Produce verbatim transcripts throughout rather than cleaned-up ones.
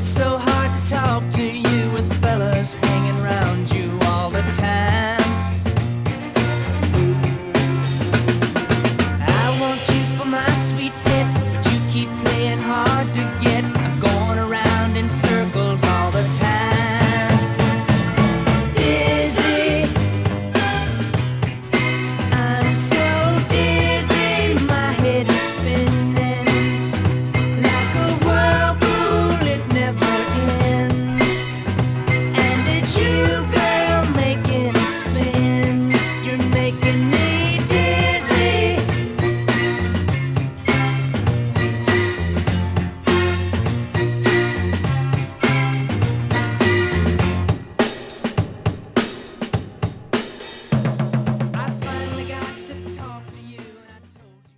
It's so hard to talk to you with fellas hanging around you all the time. I want you for my sweet pet, but you keep playing hard to get. I'm going around in circles all the time. Dizzy, I'm so dizzy, my head is spinning like a whirlpool, it never ends. And it's you, girl, making it spin. You're making me dizzy. I finally got to talk to you, and I told you.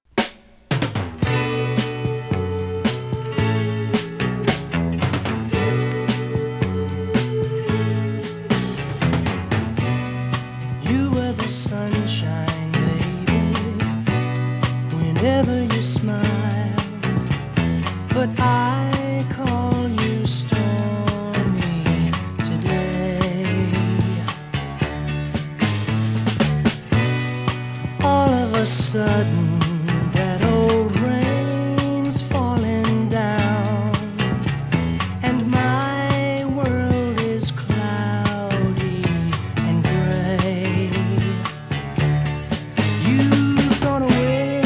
You were the sunshine, baby, whenever you smile. But I call you stormy today. All of a sudden, that old rain's falling down, and my world is cloudy and gray. You've gone away.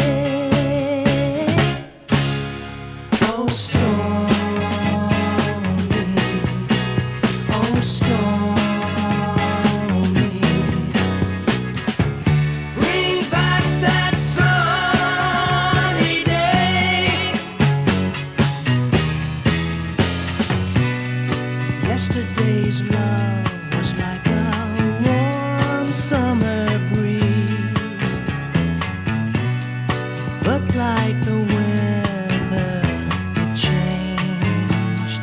Oh, stormy, oh, stormy. Bring back that sunny day. Yesterday's love was like a warm summer breeze, but like the weather, it changed.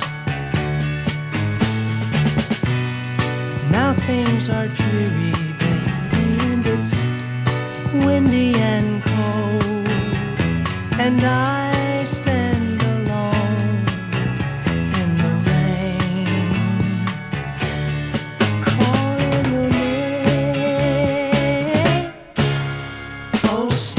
Now things are dreary, baby, and it's windy and cold, and I stand alone in the rain, calling your name. Oh,